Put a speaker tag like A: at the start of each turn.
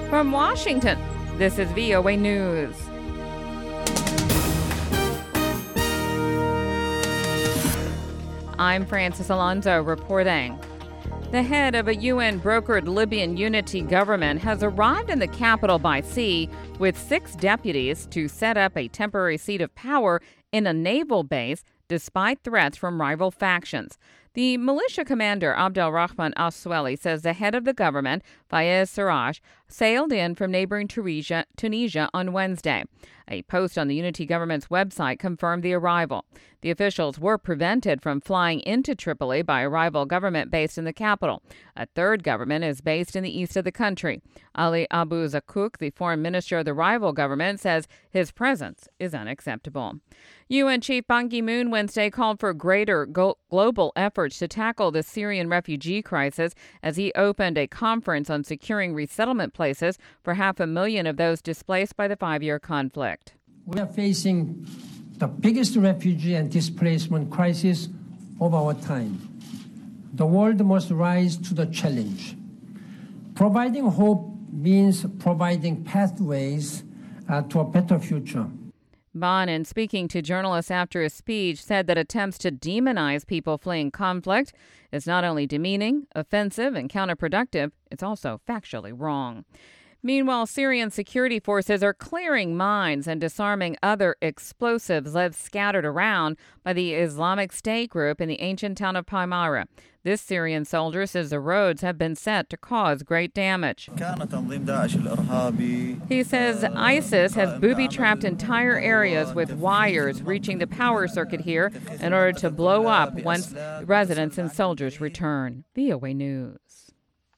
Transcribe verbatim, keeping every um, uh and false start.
A: From Washington, this is V O A News. I'm Francis Alonso reporting. The head of a U N-brokered Libyan unity government has arrived in the capital by sea with six deputies to set up a temporary seat of power in a naval base despite threats from rival factions. The militia commander, Abdelrahman Al-Sweli, says the head of the government, Fayez Sarraj, sailed in from neighboring Tunisia, Tunisia on Wednesday. A post on the Unity government's website confirmed the arrival. The officials were prevented from flying into Tripoli by a rival government based in the capital. A third government is based in the east of the country. Ali Abu Zakuk, the foreign minister of the rival government, says his presence is unacceptable. U N Chief Ban Ki-moon Wednesday called for greater go- global efforts to tackle the Syrian refugee crisis as he opened a conference on securing resettlement places for half a million of those displaced by the five-year conflict.
B: We are facing the biggest refugee and displacement crisis of our time. The world must rise to the challenge. Providing hope means providing pathways uh, to a better future.
A: Ban, in speaking to journalists after his speech, said that attempts to demonize people fleeing conflict is not only demeaning, offensive, and counterproductive, it's also factually wrong. Meanwhile, Syrian security forces are clearing mines and disarming other explosives left scattered around by the Islamic State group in the ancient town of Palmyra. This Syrian soldier says the roads have been set to cause great damage. He says ISIS has booby-trapped entire areas with wires reaching the power circuit here in order to blow up once residents and soldiers return. V O A News.